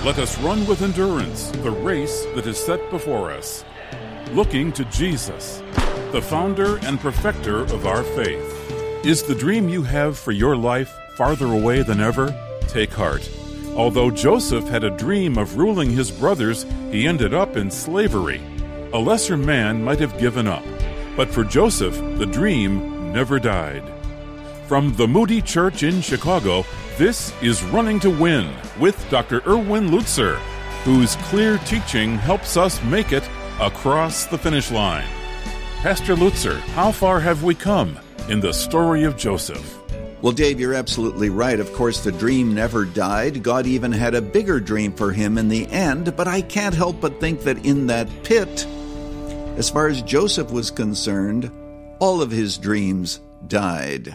Let us run with endurance the race that is set before us, looking to Jesus, the founder and perfecter of our faith. Is the dream you have for your life farther away than ever? Take heart. Although Joseph had a dream of ruling his brothers, he ended up in slavery. A lesser man might have given up, but for Joseph, the dream never died. From the Moody Church in Chicago, this is Running to Win with Dr. Erwin Lutzer, whose clear teaching helps us make it across the finish line. Pastor Lutzer, how far have we come in the story of Joseph? Well, Dave, you're absolutely right. Of course, the dream never died. God even had a bigger dream for him in the end, but I can't help but think that in that pit, as far as Joseph was concerned, all of his dreams died.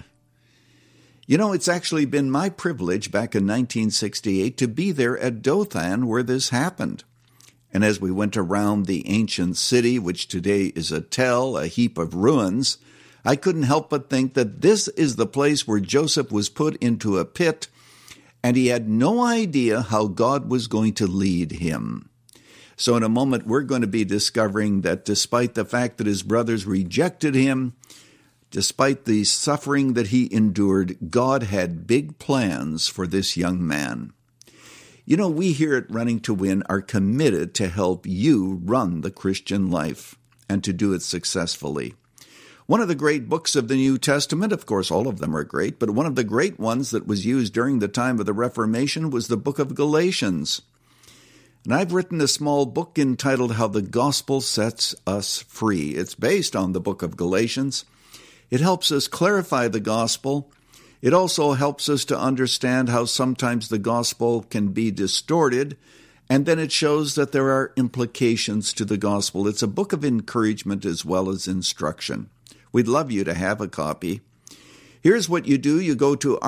You know, it's actually been my privilege back in 1968 to be there at Dothan where this happened. And as we went around the ancient city, which today is a tell, a heap of ruins, I couldn't help but think that this is the place where Joseph was put into a pit, and he had no idea how God was going to lead him. So in a moment, we're going to be discovering that despite the fact that his brothers rejected him, despite the suffering that he endured, God had big plans for this young man. You know, we here at Running to Win are committed to help you run the Christian life and to do it successfully. One of the great books of the New Testament, of course all of them are great, but one of the great ones that was used during the time of the Reformation was the book of Galatians. And I've written a small book entitled How the Gospel Sets Us Free. It's based on the book of Galatians. It helps us clarify the gospel. It also helps us to understand how sometimes the gospel can be distorted, and then it shows that there are implications to the gospel. It's a book of encouragement as well as instruction. We'd love you to have a copy. Here's what you do. You go to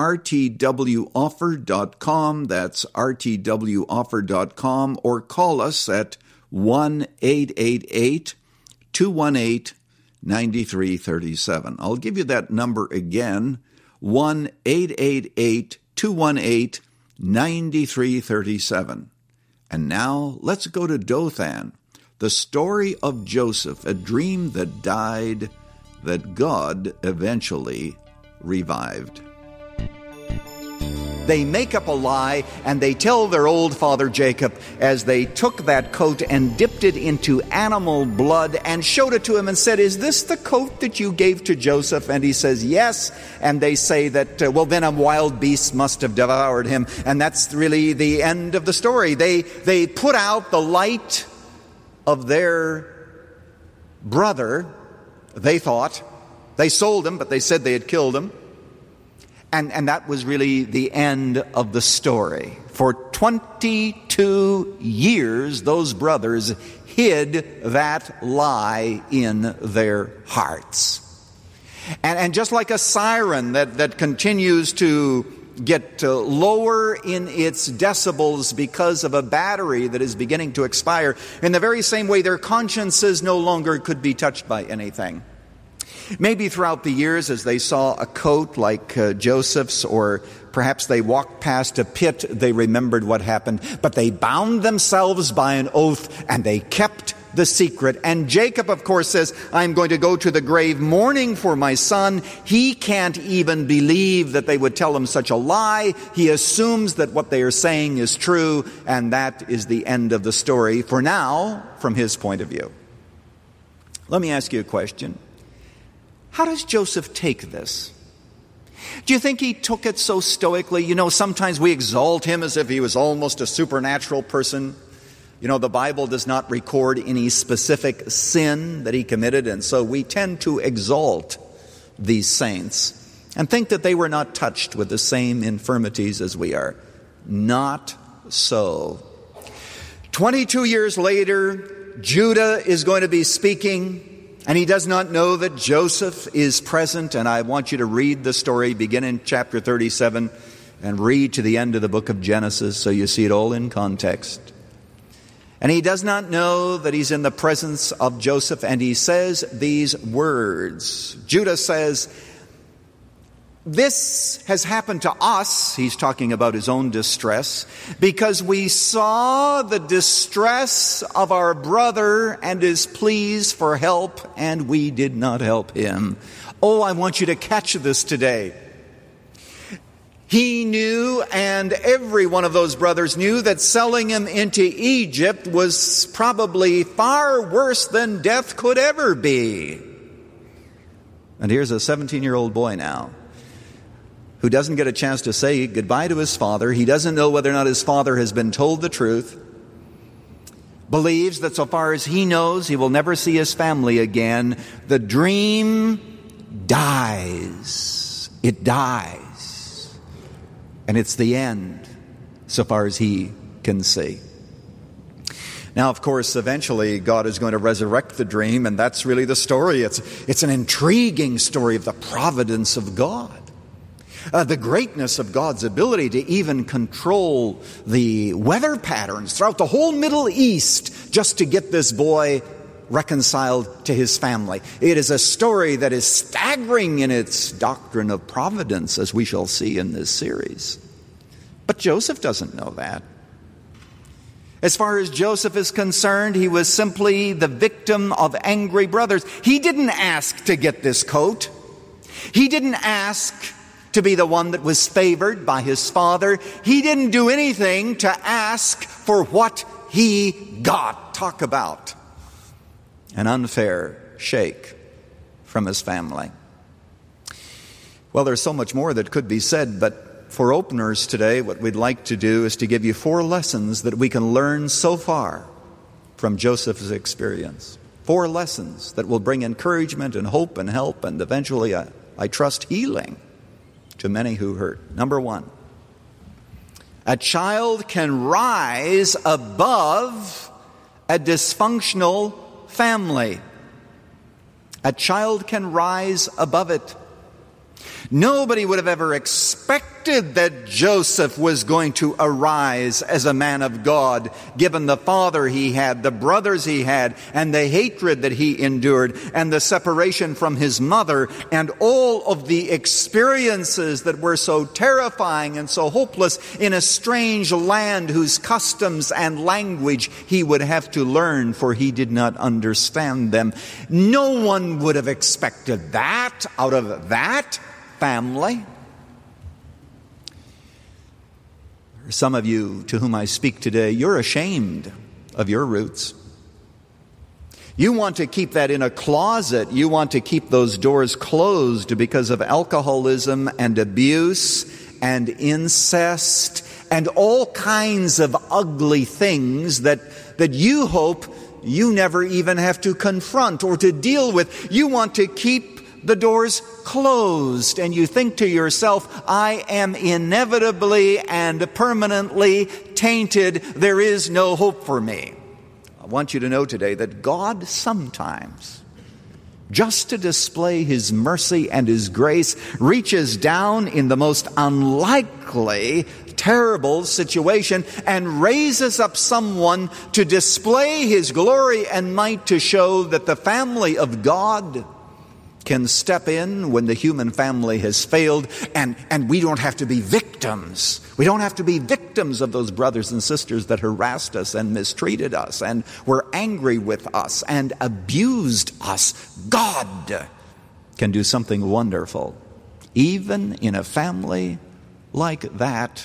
rtwoffer.com. That's rtwoffer.com, or call us at 1-888-218-9337. I'll give you that number again, 1-888-218-9337. And now let's go to Dothan, the story of Joseph, a dream that died, that God eventually revived. They make up a lie, and they tell their old father Jacob, as they took that coat and dipped it into animal blood and showed it to him and said, "Is this the coat that you gave to Joseph?" And he says, "Yes." And they say that, well, then a wild beast must have devoured him. And that's really the end of the story. They put out the light of their brother, they thought. They sold him, but they said they had killed him. And that was really the end of the story. For 22 years, those brothers hid that lie in their hearts. And just like a siren that continues to get lower in its decibels because of a battery that is beginning to expire, in the very same way, their consciences no longer could be touched by anything. Maybe throughout the years, as they saw a coat like Joseph's, or perhaps they walked past a pit, they remembered what happened. But they bound themselves by an oath, and they kept the secret. And Jacob, of course, says, "I'm going to go to the grave mourning for my son." He can't even believe that they would tell him such a lie. He assumes that what they are saying is true, and that is the end of the story, for now, from his point of view. Let me ask you a question. How does Joseph take this? Do you think he took it so stoically? You know, sometimes we exalt him as if he was almost a supernatural person. You know, the Bible does not record any specific sin that he committed, and so we tend to exalt these saints and think that they were not touched with the same infirmities as we are. Not so. 22 years later, Judah is going to be speaking, and he does not know that Joseph is present. And I want you to read the story, begin in chapter 37, and read to the end of the book of Genesis so you see it all in context. And he does not know that he's in the presence of Joseph, and he says these words. Judah says, This has happened to us, he's talking about his own distress, because we saw the distress of our brother and his pleas for help, and we did not help him. Oh, I want you to catch this today. He knew, and every one of those brothers knew, that selling him into Egypt was probably far worse than death could ever be. And here's a 17-year-old boy now who doesn't get a chance to say goodbye to his father. He doesn't know whether or not his father has been told the truth. Believes that so far as he knows, he will never see his family again. The dream dies. It dies. And it's the end, so far as he can see. Now, of course, eventually God is going to resurrect the dream, and that's really the story. It's an intriguing story of the providence of God. The greatness of God's ability to even control the weather patterns throughout the whole Middle East just to get this boy reconciled to his family. It is a story that is staggering in its doctrine of providence, as we shall see in this series. But Joseph doesn't know that. As far as Joseph is concerned, he was simply the victim of angry brothers. He didn't ask to get this coat. He didn't ask to be the one that was favored by his father. He didn't do anything to ask for what he got. Talk about an unfair shake from his family. Well, there's so much more that could be said, but for openers today, what we'd like to do is to give you 4 lessons that we can learn so far from Joseph's experience. 4 lessons that will bring encouragement and hope and help and eventually, I trust, healing to many who hurt. Number 1, a child can rise above a dysfunctional family. A child can rise above it. Nobody would have ever expected that Joseph was going to arise as a man of God, given the father he had, the brothers he had, and the hatred that he endured, and the separation from his mother, and all of the experiences that were so terrifying and so hopeless in a strange land whose customs and language he would have to learn, for he did not understand them. No one would have expected that out of that family. Some of you to whom I speak today, you're ashamed of your roots. You want to keep that in a closet. You want to keep those doors closed because of alcoholism and abuse and incest and all kinds of ugly things that you hope you never even have to confront or to deal with. You want to keep the doors closed, and you think to yourself, I am inevitably and permanently tainted. There is no hope for me. I want you to know today that God sometimes, just to display His mercy and His grace, reaches down in the most unlikely, terrible situation and raises up someone to display His glory and might, to show that the family of God can step in when the human family has failed, and we don't have to be victims. We don't have to be victims of those brothers and sisters that harassed us and mistreated us and were angry with us and abused us. God can do something wonderful, even in a family like that.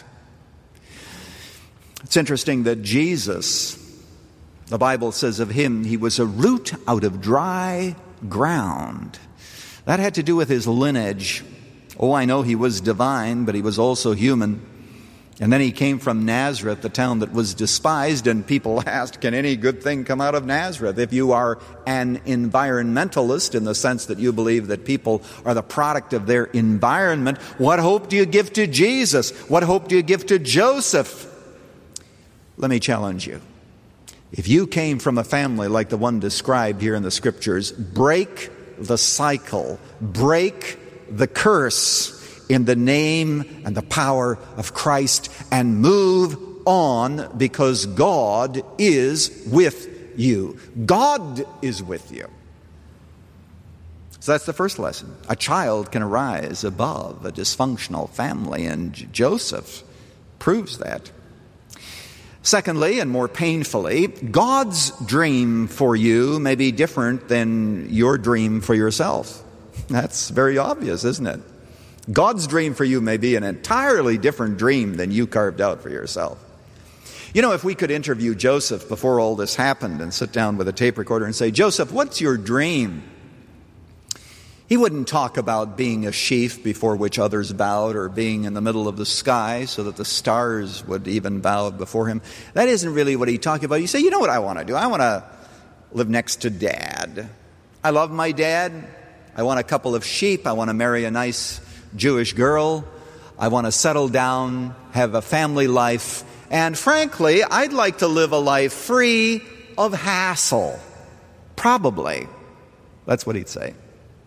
It's interesting that Jesus, the Bible says of Him, He was a root out of dry ground. That had to do with His lineage. Oh, I know He was divine, but He was also human. And then He came from Nazareth, the town that was despised, and people asked, can any good thing come out of Nazareth? If you are an environmentalist, in the sense that you believe that people are the product of their environment, what hope do you give to Jesus? What hope do you give to Joseph? Let me challenge you. If you came from a family like the one described here in the Scriptures, break the cycle, break the curse in the name and the power of Christ, and move on, because God is with you. God is with you. So that's the first lesson. A child can arise above a dysfunctional family, and Joseph proves that. Secondly, and more painfully, God's dream for you may be different than your dream for yourself. That's very obvious, isn't it? God's dream for you may be an entirely different dream than you carved out for yourself. You know, if we could interview Joseph before all this happened and sit down with a tape recorder and say, Joseph, what's your dream? He wouldn't talk about being a sheaf before which others bowed, or being in the middle of the sky so that the stars would even bow before him. That isn't really what he talked about. You say, you know what I want to do? I want to live next to Dad. I love my dad. I want a couple of sheep. I want to marry a nice Jewish girl. I want to settle down, have a family life. And frankly, I'd like to live a life free of hassle. Probably. That's what he'd say.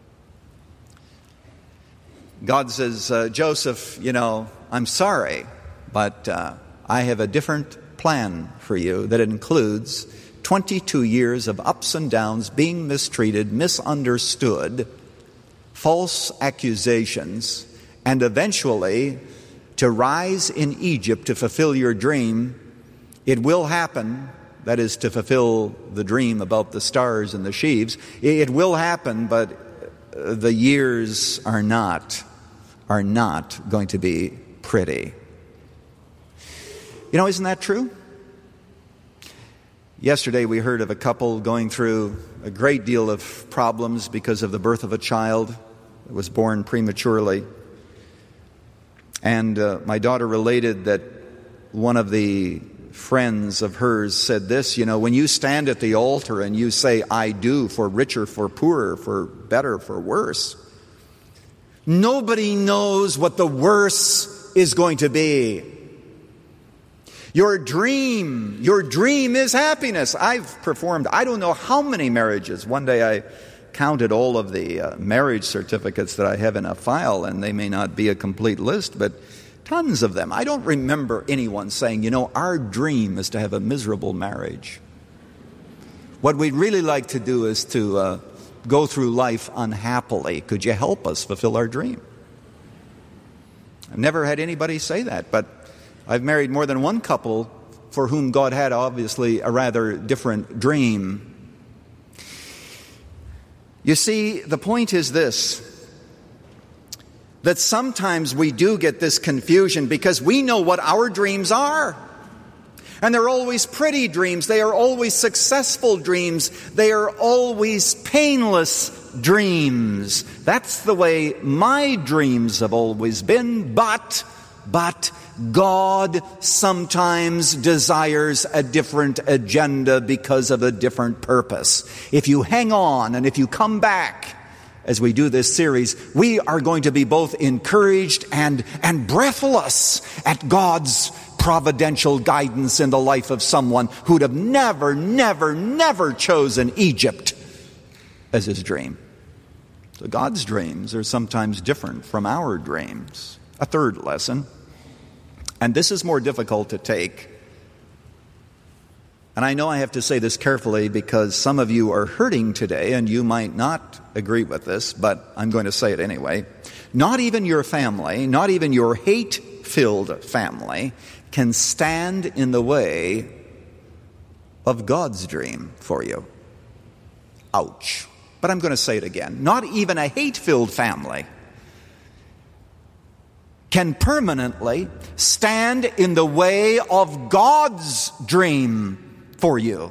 God says, Joseph, you know, I'm sorry, but I have a different plan for you that includes 22 years of ups and downs, being mistreated, misunderstood, false accusations, and eventually to rise in Egypt to fulfill your dream. It will happen, that is, to fulfill the dream about the stars and the sheaves. It will happen, but the years are not going to be pretty. You know, isn't that true? Yesterday we heard of a couple going through a great deal of problems because of the birth of a child that was born prematurely. And my daughter related that one of the friends of hers said this, you know, when you stand at the altar and you say, I do, for richer, for poorer, for better, for worse, nobody knows what the worse is going to be. Your dream is happiness. I've performed, I don't know how many marriages. One day I counted all of the marriage certificates that I have in a file, and they may not be a complete list, but tons of them. I don't remember anyone saying, you know, our dream is to have a miserable marriage. What we'd really like to do is to go through life unhappily. Could you help us fulfill our dream? I've never had anybody say that, but I've married more than one couple for whom God had obviously a rather different dream. You see, the point is this, that sometimes we do get this confusion because we know what our dreams are. And they're always pretty dreams. They are always successful dreams. They are always painless dreams. That's the way my dreams have always been. But God sometimes desires a different agenda because of a different purpose. If you hang on and if you come back as we do this series, we are going to be both encouraged and breathless at God's providential guidance in the life of someone who'd have never chosen Egypt as his dream. So God's dreams are sometimes different from our dreams. A third lesson, and this is more difficult to take, and I know I have to say this carefully because some of you are hurting today and you might not agree with this, but I'm going to say it anyway. Not even your family, not even your hate-filled family can stand in the way of God's dream for you. Ouch. But I'm going to say it again. Not even a hate-filled family can permanently stand in the way of God's dream for you.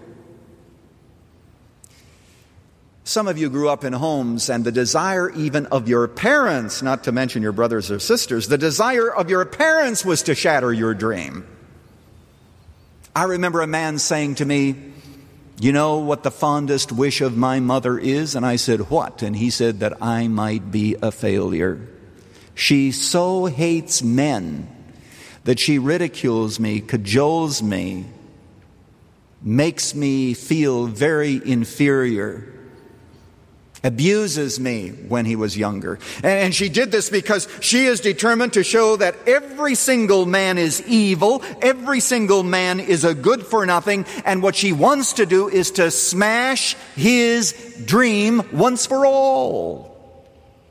Some of you grew up in homes, and the desire even of your parents, not to mention your brothers or sisters, the desire of your parents was to shatter your dream. I remember a man saying to me, you know what the fondest wish of my mother is? And I said, what? And he said that I might be a failure. She so hates men that she ridicules me, cajoles me, makes me feel very inferior, abuses me when he was younger. And she did this because she is determined to show that every single man is evil, every single man is a good for nothing, and what she wants to do is to smash his dream once for all.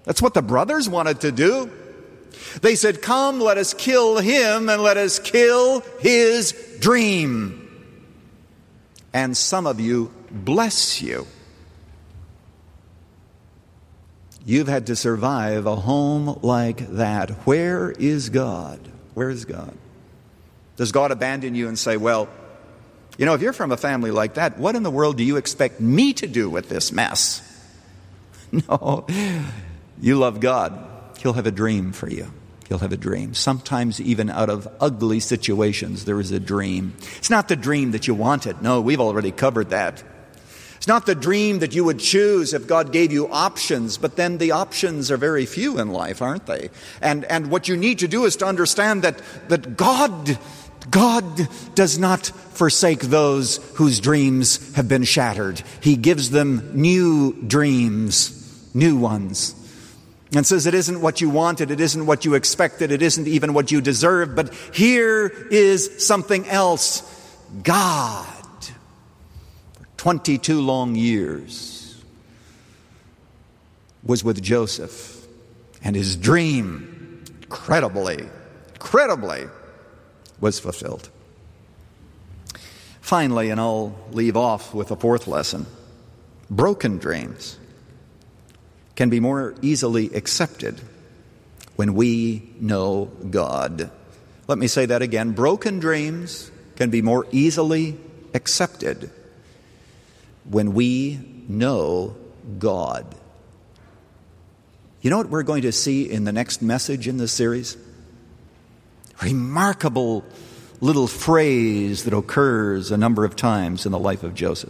That's what the brothers wanted to do. They said, "Come, let us kill him and let us kill his dream." And some of you, bless you, you've had to survive a home like that. Where is God? Where is God? Does God abandon you and say, "Well, you know, if you're from a family like that, what in the world do you expect me to do with this mess?" No, you love God. He'll have a dream for you. He'll have a dream. Sometimes even out of ugly situations, there is a dream. It's not the dream that you wanted. No, we've already covered that. It's not the dream that you would choose if God gave you options, but then the options are very few in life, aren't they? And what you need to do is to understand that God does not forsake those whose dreams have been shattered. He gives them new dreams, new ones. And says it isn't what you wanted, it isn't what you expected, it isn't even what you deserve, but here is something else. God, for 22 long years, was with Joseph, and his dream, incredibly, was fulfilled. Finally, and I'll leave off with a fourth lesson, broken dreams can be more easily accepted when we know God. Let me say that again. Broken dreams can be more easily accepted when we know God. You know what we're going to see in the next message in this series? Remarkable little phrase that occurs a number of times in the life of Joseph.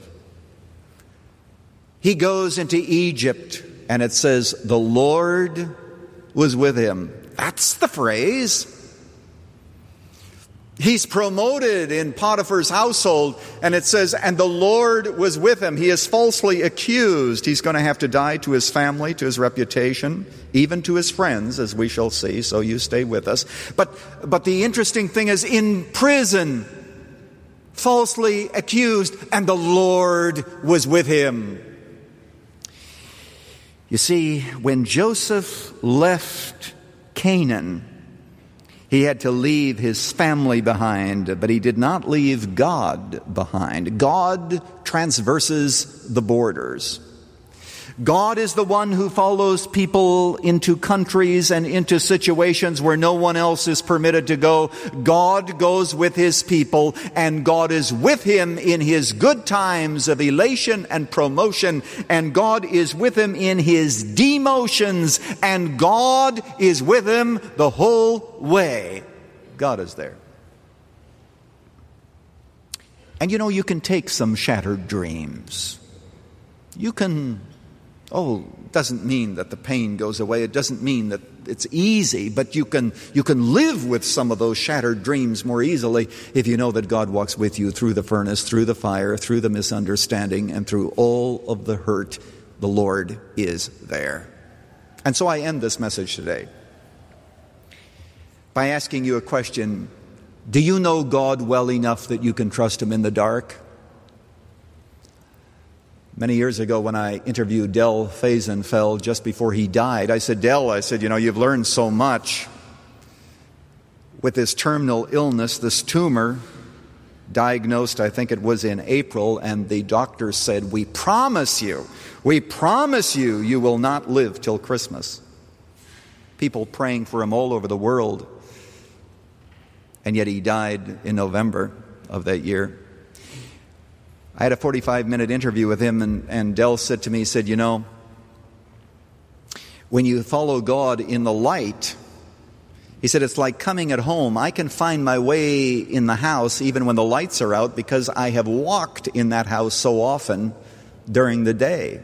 He goes into Egypt, and it says, "The Lord was with him." That's the phrase. He's promoted in Potiphar's household, and it says, "And the Lord was with him." He is falsely accused. He's going to have to die to his family, to his reputation, even to his friends, as we shall see, so you stay with us. But the interesting thing is, in prison, falsely accused, and the Lord was with him. You see, when Joseph left Canaan, he had to leave his family behind, but he did not leave God behind. God transverses the borders. God is the one who follows people into countries and into situations where no one else is permitted to go. God goes with his people, and God is with him in his good times of elation and promotion, and God is with him in his demotions, and God is with him the whole way. God is there. And you know, you can take some shattered dreams. You can... doesn't mean that the pain goes away. It doesn't mean that it's easy, but you can live with some of those shattered dreams more easily if you know that God walks with you through the furnace, through the fire, through the misunderstanding, and through all of the hurt. The Lord is there. And so I end this message today by asking you a question. Do you know God well enough that you can trust him in the dark? Many years ago, when I interviewed Del Fazenfeld just before he died, I said, "Del, you know, you've learned so much with this terminal illness, this tumor, diagnosed, I think it was in April, and the doctor said, we promise you, you will not live till Christmas." People praying for him all over the world, and yet he died in November of that year. I had a 45-minute interview with him, and Del said to me, he said, "You know, when you follow God in the light," he said, "it's like coming at home. I can find my way in the house even when the lights are out because I have walked in that house so often during the day."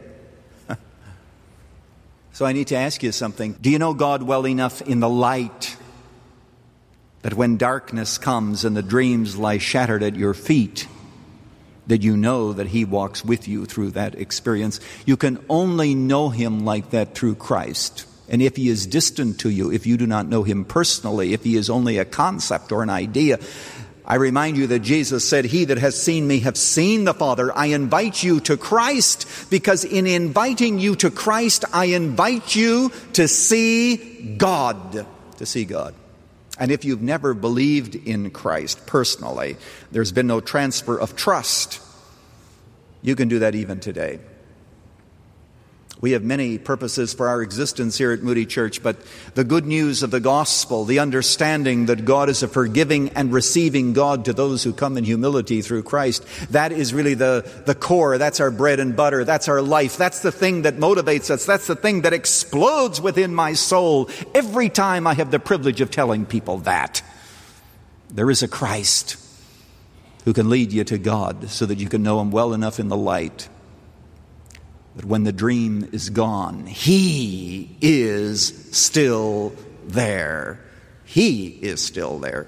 So I need to ask you something. Do you know God well enough in the light that when darkness comes and the dreams lie shattered at your feet, that you know that he walks with you through that experience? You can only know him like that through Christ. And if he is distant to you, if you do not know him personally, if he is only a concept or an idea, I remind you that Jesus said, "He that has seen me have seen the Father." I invite you to Christ, because in inviting you to Christ, I invite you to see God. To see God. And if you've never believed in Christ personally, there's been no transfer of trust, you can do that even today. We have many purposes for our existence here at Moody Church, but the good news of the gospel, the understanding that God is a forgiving and receiving God to those who come in humility through Christ, that is really the core. That's our bread and butter. That's our life. That's the thing that motivates us. That's the thing that explodes within my soul every time I have the privilege of telling people that. There is a Christ who can lead you to God so that you can know Him well enough in the light. But when the dream is gone, He is still there. He is still there.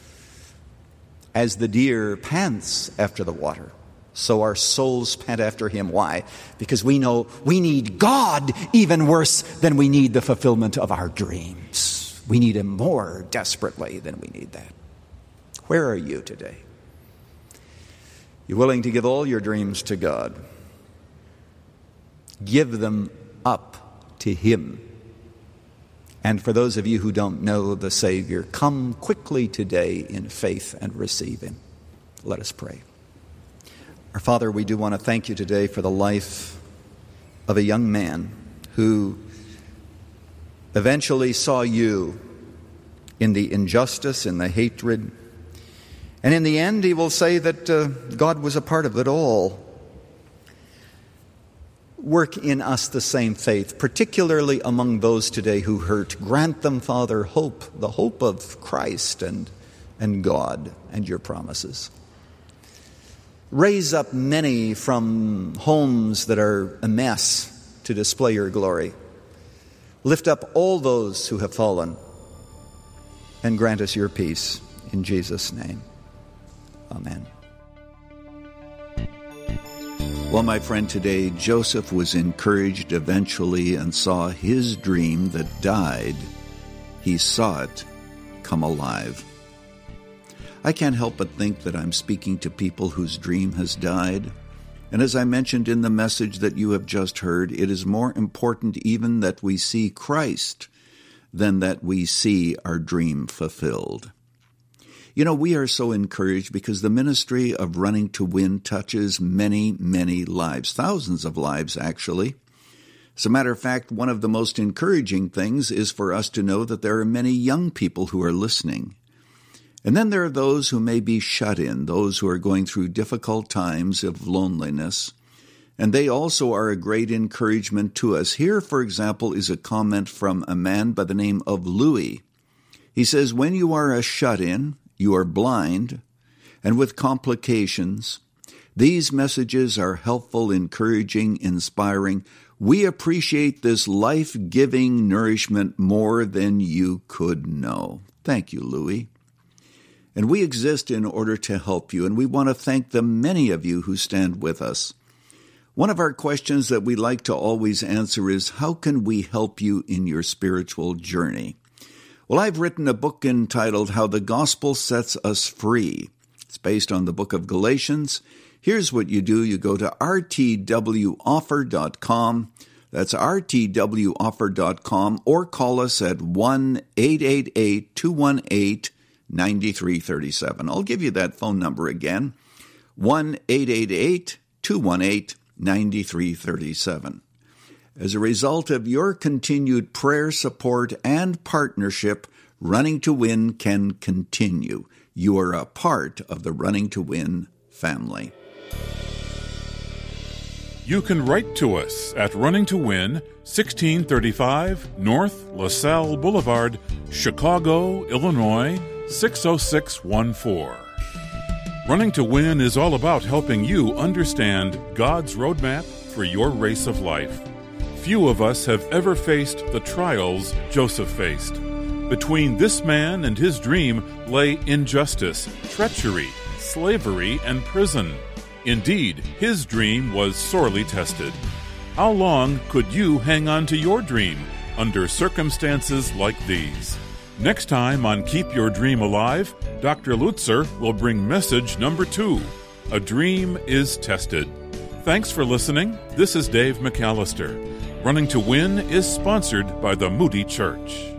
As the deer pants after the water, so our souls pant after Him. Why? Because we know we need God even worse than we need the fulfillment of our dreams. We need Him more desperately than we need that. Where are you today? You're willing to give all your dreams to God. Give them up to Him. And for those of you who don't know the Savior, come quickly today in faith and receive Him. Let us pray. Our Father, we do want to thank You today for the life of a young man who eventually saw You in the injustice, in the hatred, and in the end he will say that God was a part of it all. Work in us the same faith, particularly among those today who hurt. Grant them, Father, hope, the hope of Christ and God and Your promises. Raise up many from homes that are a mess to display Your glory. Lift up all those who have fallen and grant us Your peace. In Jesus' name, amen. Well, my friend, today Joseph was encouraged eventually and saw his dream that died. He saw it come alive. I can't help but think that I'm speaking to people whose dream has died. And as I mentioned in the message that you have just heard, it is more important even that we see Christ than that we see our dream fulfilled. You know, we are so encouraged because the ministry of Running to Win touches many, many lives, thousands of lives, actually. As a matter of fact, one of the most encouraging things is for us to know that there are many young people who are listening. And then there are those who may be shut in, those who are going through difficult times of loneliness. And they also are a great encouragement to us. Here, for example, is a comment from a man by the name of Louis. He says, when you are a shut-in, you are blind, and with complications, these messages are helpful, encouraging, inspiring. We appreciate this life-giving nourishment more than you could know. Thank you, Louis. And we exist in order to help you, and we want to thank the many of you who stand with us. One of our questions that we like to always answer is, how can we help you in your spiritual journey? Well, I've written a book entitled How the Gospel Sets Us Free. It's based on the book of Galatians. Here's what you do. You go to rtwoffer.com. That's rtwoffer.com, or call us at 1-888-218-9337. I'll give you that phone number again, 1-888-218-9337. As a result of your continued prayer, support, and partnership, Running to Win can continue. You are a part of the Running to Win family. You can write to us at Running to Win, 1635 North LaSalle Boulevard, Chicago, Illinois, 60614. Running to Win is all about helping you understand God's roadmap for your race of life. Few of us have ever faced the trials Joseph faced. Between this man and his dream lay injustice, treachery, slavery, and prison. Indeed, his dream was sorely tested. How long could you hang on to your dream under circumstances like these? Next time on Keep Your Dream Alive, Dr. Lutzer will bring message number 2, A Dream is Tested. Thanks for listening. This is Dave McAllister. Running to Win is sponsored by the Moody Church.